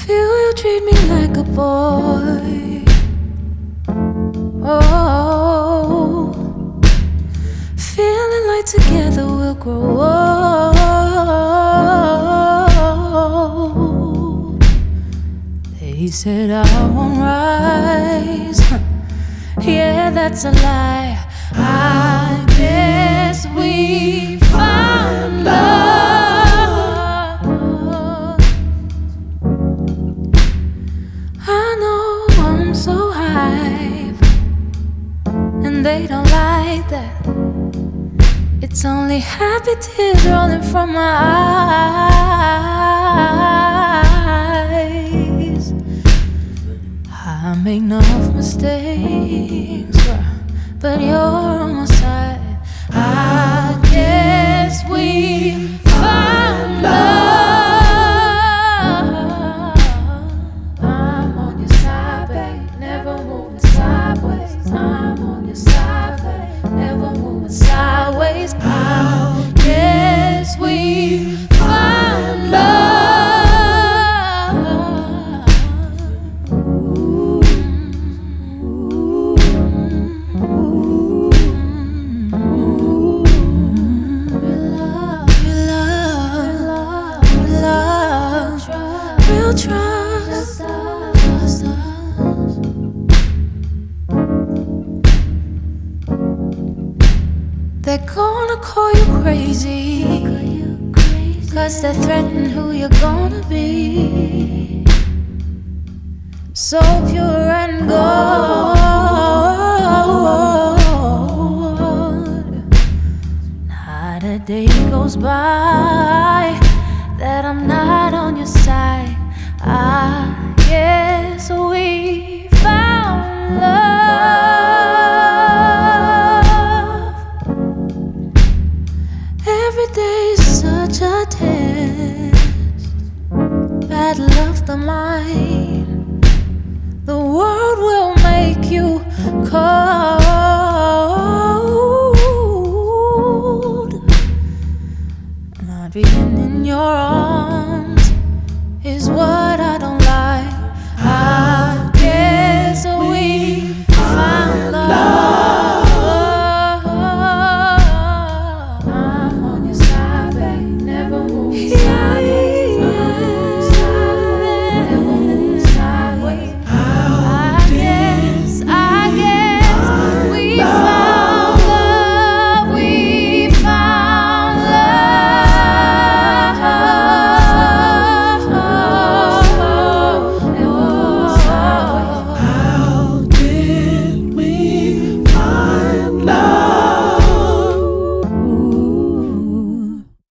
Feel you treat me like a boy. Oh, feeling like together we'll grow old. They said I won't rise. Yeah, that's a lie. I guess we found love. I know I'm so hype, and they don't like that. It's only happy tears rolling from my eyes. I make enough mistakes, but you're on my side. I guess we found love. I'm on your side, babe, never moving sideways. I'm on your side, babe, never moving sideways. I guess we found love. Trust us. They're gonna call you crazy, 'cause they're threatening who you're gonna be. So pure and gold. Not a day goes by that I'm not on your side. I guess we found love. Every day's such a test, battle of the mind. The world will make you cold. Not being in your arms.